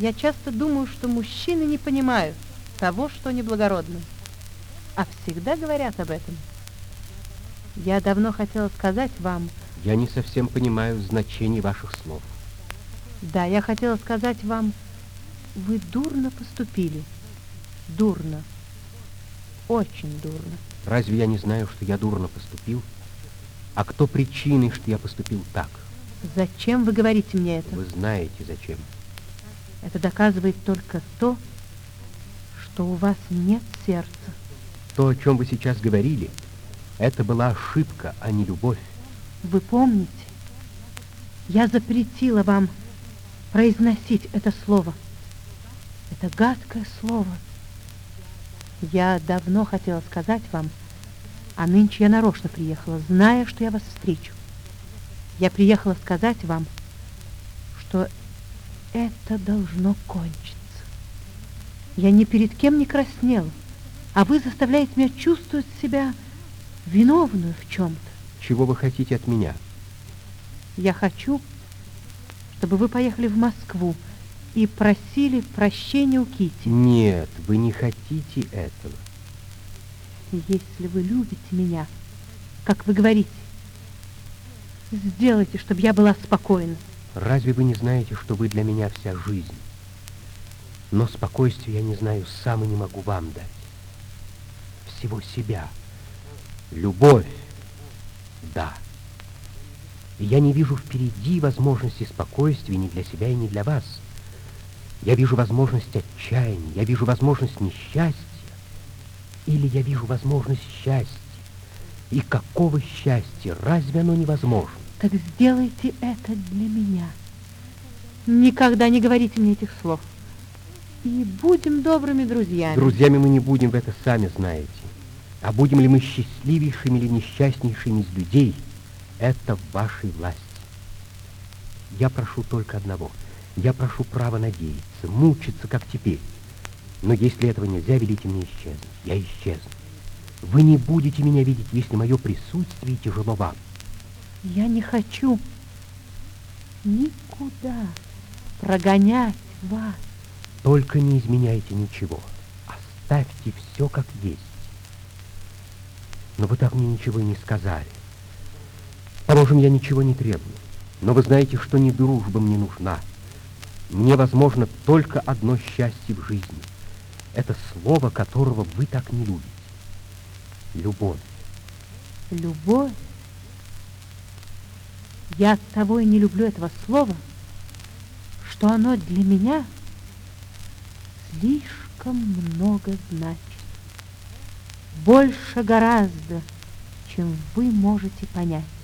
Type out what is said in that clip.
Я часто думаю, что мужчины не понимают того, что неблагородно, а всегда говорят об этом. Я давно хотела сказать вам... Я не совсем понимаю значение ваших слов. Да, я хотела сказать вам, вы дурно поступили. Дурно. Очень дурно. Разве я не знаю, что я дурно поступил? А кто причиной, что я поступил так? Зачем вы говорите мне это? Вы знаете, зачем. Это доказывает только то, что у вас нет сердца. То, о чем вы сейчас говорили, это была ошибка, а не любовь. Вы помните, я запретила вам произносить это слово. Это гадкое слово. Я давно хотела сказать вам, а нынче я нарочно приехала, зная, что я вас встречу. Я приехала сказать вам, что это должно кончиться. Я ни перед кем не краснела, а вы заставляете меня чувствовать себя виновную в чем-то. Чего вы хотите от меня? Я хочу, чтобы вы поехали в Москву и просили прощения у Кити. Нет, вы не хотите этого. Если вы любите меня, как вы говорите, сделайте, чтобы я была спокойна. Разве вы не знаете, что вы для меня вся жизнь? Но спокойствия я не знаю, сам и не могу вам дать. Всего себя. Любовь. Да. И я не вижу впереди возможности спокойствия ни для себя и ни для вас. Я вижу возможность отчаяния, я вижу возможность несчастья, или я вижу возможность счастья. И какого счастья? Разве оно невозможно? Так сделайте это для меня. Никогда не говорите мне этих слов. И будем добрыми друзьями. Друзьями мы не будем, вы это сами знаете. А будем ли мы счастливейшими или несчастнейшими из людей, это в вашей власти. Я прошу только одного. Я прошу права надеяться, мучиться, как теперь. Но если этого нельзя, велите мне исчезнуть. Я исчезну. Вы не будете меня видеть, если мое присутствие тяжело вам. Я не хочу никуда прогонять вас. Только не изменяйте ничего. Оставьте все как есть. Но вы так мне ничего и не сказали. Положим, я ничего не требую. Но вы знаете, что не дружба мне нужна. Мне возможно только одно счастье в жизни. Это слово, которого вы так не любите. Любовь. Любовь? Я оттого и не люблю этого слова, что оно для меня слишком много значит. Больше гораздо, чем вы можете понять.